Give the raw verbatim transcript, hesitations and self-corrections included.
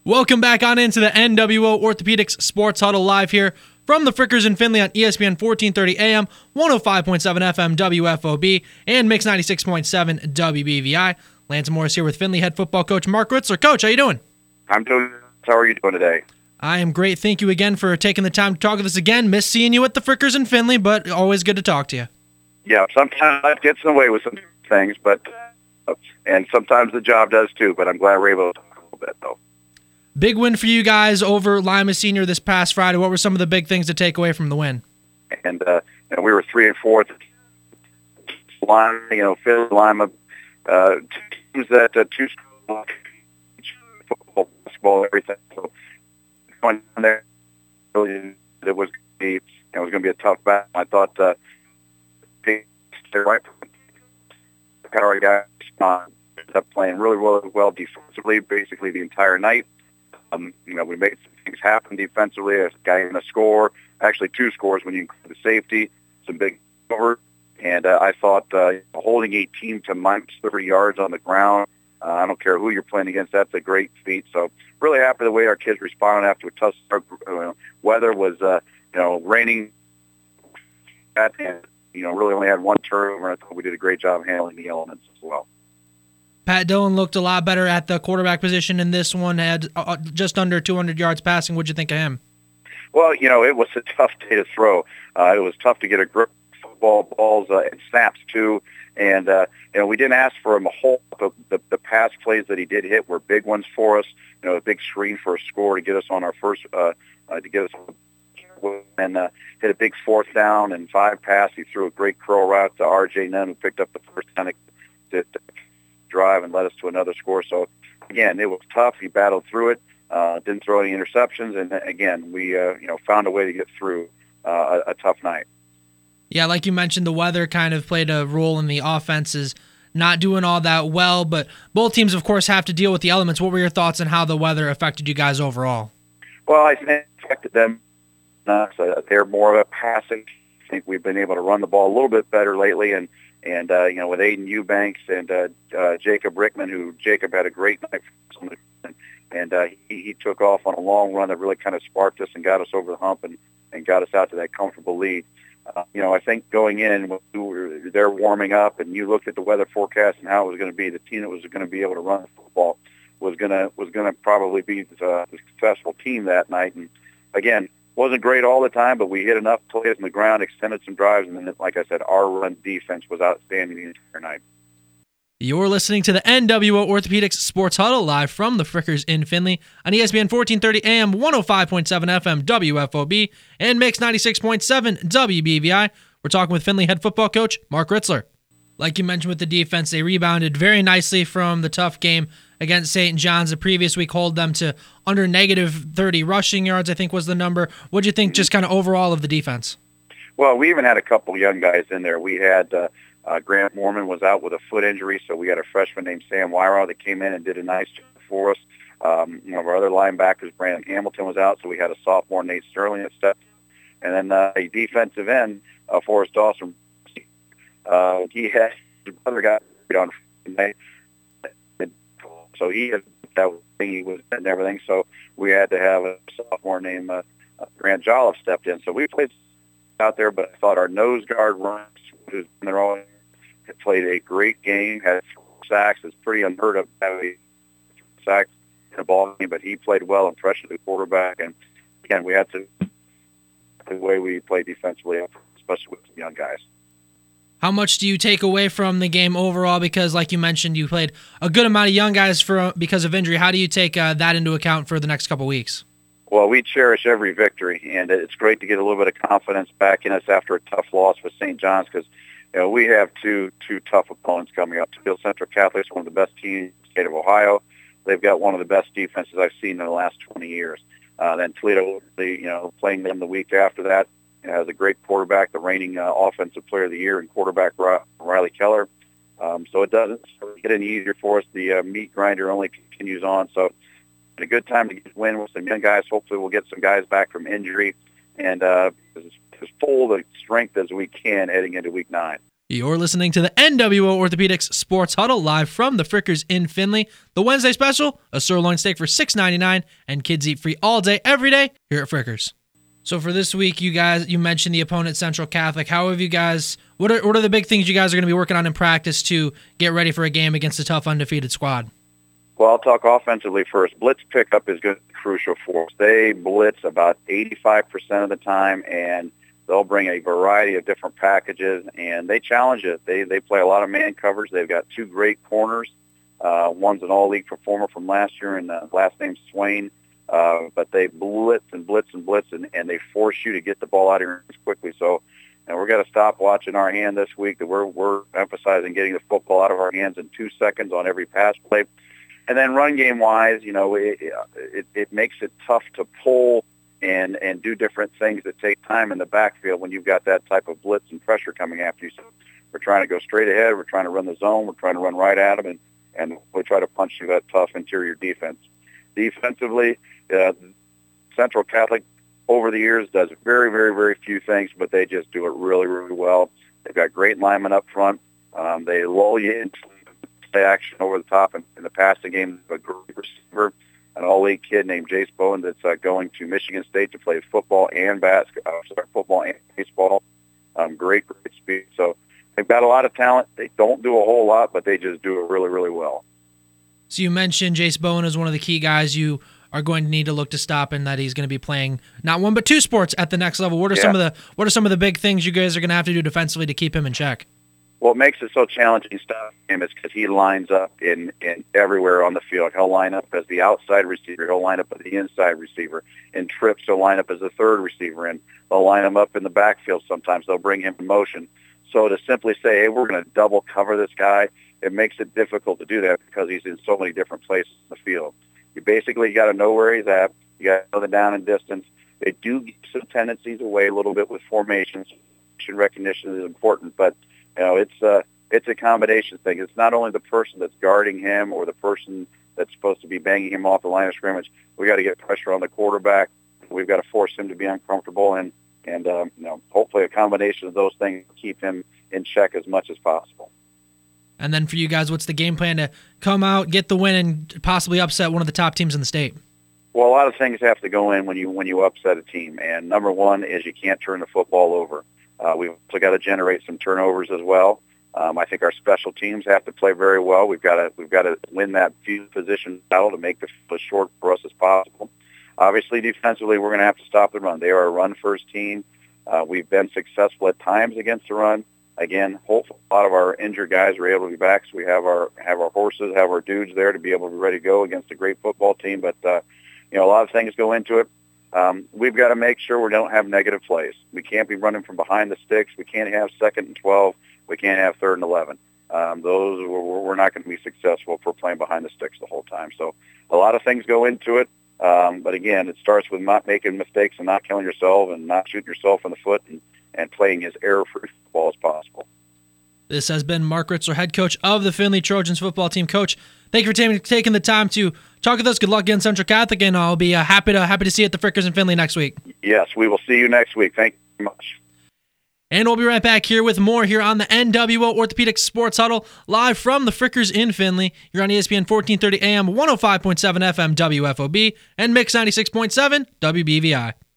Welcome back on into the N W O Orthopedics Sports Huddle live here from the Frickers in Findlay on E S P N fourteen thirty A M, one oh five point seven F M W F O B, and Mix ninety-six point seven W B V I. Lance Morris here with Findlay head football coach Mark Ritzler. Coach, how you doing? I'm doing. How are you doing today? I am great. Thank you again for taking the time to talk with us again. Miss seeing you at the Frickers in Findlay, but always good to talk to you. Yeah, sometimes life gets in the way with some things, but uh, and sometimes the job does too. But I'm glad we're able to talk a little bit, though. Big win for you guys over Lima Senior this past Friday. What were some of the big things to take away from the win? And uh, you know, we were three and fourth. Lima, you know, Phil Lima, uh, teams that uh, two football, basketball, everything. So going down there, really, it was be, it was going to be a tough battle. I thought uh, they right, our guys uh, ended up playing really, really well defensively, basically the entire night. Um, you know, we made some things happen defensively. A guy in a score, actually two scores when you include the safety, some big cover. And uh, I thought uh, holding a team to minus thirty yards on the ground, uh, I don't care who you're playing against, that's a great feat. So really happy the way our kids responded after a tough start. Uh, weather was, uh, you know, raining. And, you know, really only had one turnover. I thought we did a great job handling the elements as well. Pat Dillon looked a lot better at the quarterback position in this one, had uh, just under two hundred yards passing. What'd you think of him? Well, you know, it was a tough day to throw. Uh, it was tough to get a grip football, balls, uh, and snaps, too. And, uh, you know, we didn't ask for him a whole the, the, the pass plays that he did hit were big ones for us. You know, a big screen for a score to get us on our first, uh, uh, to get us and uh, hit a big fourth down and five pass. He threw a great curl route to R J Nunn, who picked up the first down to drive and led us to another score. So, again, it was tough. He battled through it, uh, didn't throw any interceptions, and, again, we uh, you know found a way to get through uh, a, a tough night. Yeah, like you mentioned, the weather kind of played a role in the offenses not doing all that well, but both teams, of course, have to deal with the elements. What were your thoughts on how the weather affected you guys overall? Well, I think it affected them. Uh, so they're more of a passing. I think we've been able to run the ball a little bit better lately, and and uh, you know, with Aiden Eubanks and uh, uh, Jacob Rickman, who Jacob had a great night, and uh, he, he took off on a long run that really kind of sparked us and got us over the hump and, and got us out to that comfortable lead. Uh, you know, I think going in when we were there warming up, and you looked at the weather forecast and how it was going to be, the team that was going to be able to run the football was going to was going to probably be the, the successful team that night. And again, wasn't great all the time, but we hit enough plays on the ground, extended some drives, and then, like I said, our run defense was outstanding the entire night. You're listening to the N W O Orthopedics Sports Huddle live from the Frickers in Findlay on E S P N fourteen thirty A M, one oh five point seven F M W F O B, and Mix ninety-six point seven W B V I. We're talking with Findlay head football coach Mark Ritzler. Like you mentioned with the defense, they rebounded very nicely from the tough game against Saint John's the previous week, hold them to under negative thirty rushing yards, I think was the number. What do you think just kind of overall of the defense? Well, we even had a couple young guys in there. We had uh, uh, Grant Mormon was out with a foot injury, so we had a freshman named Sam Wyrow that came in and did a nice job for us. Um, you know, our other linebackers, Brandon Hamilton, was out, so we had a sophomore, Nate Sterling, that stepped. And then uh, a defensive end, uh, Forrest Dawson, uh, he had his brother got on Friday night. So he had that thing he was and everything. So we had to have a sophomore named uh, Grant Jolliffe stepped in. So we played out there, but I thought our nose guard runs, who's in their own, had played a great game. Had four sacks. It's pretty unheard of to have a sack in a ball game, but he played well and pressured the quarterback. And again, we had to the way we played defensively, especially with some young guys. How much do you take away from the game overall? Because, like you mentioned, you played a good amount of young guys for because of injury. How do you take uh, that into account for the next couple weeks? Well, we cherish every victory, and it's great to get a little bit of confidence back in us after a tough loss with Saint John's because, you know, we have two two tough opponents coming up. Toledo Central Catholic is one of the best teams in the state of Ohio. They've got one of the best defenses I've seen in the last twenty years. Uh, then Toledo, you know, playing them the week after that. Has a great quarterback, the reigning uh, offensive player of the year, and quarterback Riley Keller. Um, so it doesn't get any easier for us. The uh, meat grinder only continues on. So it's a good time to get a win with some young guys. Hopefully we'll get some guys back from injury and uh, as, as full the strength as we can heading into week nine. You're listening to the N W O Orthopedics Sports Huddle live from the Frickers in Findlay. The Wednesday special, a sirloin steak for six ninety-nine, and kids eat free all day, every day here at Frickers. So for this week, you guys, you mentioned the opponent, Central Catholic. How have you guys, what are, what are the big things you guys are going to be working on in practice to get ready for a game against a tough undefeated squad? Well, I'll talk offensively first. Blitz pickup is going to be crucial for us. They blitz about eighty-five percent of the time, and they'll bring a variety of different packages, and they challenge it. They they play a lot of man coverage. They've got two great corners. Uh, one's an all-league performer from last year, and uh, last name's Swain. Uh, but they blitz and blitz and blitz, and, and they force you to get the ball out of your hands quickly. So and we're going to stop watching our hand this week. That we're we're emphasizing getting the football out of our hands in two seconds on every pass play. And then run game-wise, you know, it, it, it makes it tough to pull and and do different things that take time in the backfield when you've got that type of blitz and pressure coming after you. So we're trying to go straight ahead. We're trying to run the zone. We're trying to run right at them, and, and we try to punch through that tough interior defense. Defensively, uh, Central Catholic over the years does very, very, very few things, but they just do it really, really well. They've got great linemen up front. Um, they lull you into play action over the top in, in the passing game. A great receiver, an all-league kid named Jace Bowen that's uh, going to Michigan State to play football and basketball, uh, sorry, football and baseball. Um, great, great speed. So they've got a lot of talent. They don't do a whole lot, but they just do it really, really well. So you mentioned Jace Bowen is one of the key guys you are going to need to look to stop, and that he's going to be playing not one but two sports at the next level. What are yeah. some of the What are some of the big things you guys are going to have to do defensively to keep him in check? What makes it so challenging stopping him is because he lines up in, in everywhere on the field. He'll line up as the outside receiver. He'll line up as the inside receiver. In trips, he'll line up as the third receiver, and they'll line him up in the backfield sometimes. They'll bring him in motion. So to simply say, hey, we're going to double cover this guy, it makes it difficult to do that because he's in so many different places in the field. You basically got to know where he's at. You got to know the down and distance. They do give some tendencies away a little bit with formations. Recognition is important, but you know, it's a, it's a combination thing. It's not only the person that's guarding him or the person that's supposed to be banging him off the line of scrimmage. We got to get pressure on the quarterback. We've got to force him to be uncomfortable, and, and um, you know, hopefully a combination of those things will keep him in check as much as possible. And then for you guys, what's the game plan to come out, get the win, and possibly upset one of the top teams in the state? Well, a lot of things have to go in when you when you upset a team, and number one is you can't turn the football over. Uh, we've also got to generate some turnovers as well. Um, I think our special teams have to play very well. We've got to we've got to win that field position battle to make the field as short for us as possible. Obviously, defensively, we're going to have to stop the run. They are a run-first team. Uh, we've been successful at times against the run. Again, hopefully, a lot of our injured guys are able to be back, so we have our have our horses, have our dudes there to be able to be ready to go against a great football team. But uh, you know, a lot of things go into it. Um, we've got to make sure we don't have negative plays. We can't be running from behind the sticks. We can't have second and twelve. We can't have third and eleven. Um, those we're, we're not going to be successful if we're playing behind the sticks the whole time. So a lot of things go into it. Um, but again, it starts with not making mistakes and not killing yourself and not shooting yourself in the foot and, and playing as error-free football as possible. This has been Mark Ritzler, head coach of the Findlay Trojans football team. Coach, thank you for t- taking the time to talk with us. Good luck against Central Catholic, and I'll be uh, happy to happy to see you at the Frickers in Findlay next week. Yes, we will see you next week. Thank you very much. And we'll be right back here with more here on the N W O Orthopedics Sports Huddle, live from the Frickers in Findlay. You're on E S P N fourteen thirty A M, one oh five point seven F M W F O B, and Mix ninety-six point seven W B V I.